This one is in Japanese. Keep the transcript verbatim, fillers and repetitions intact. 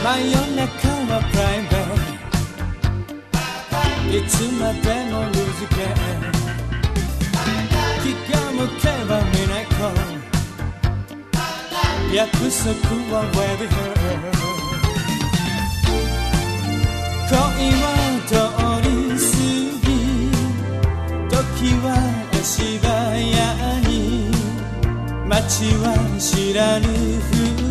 真夜中はプライベートいつまでもルーズゲーム気が向けば見ない子約束は Where we heard 恋は通り過ぎ時は足早に街は知らぬふ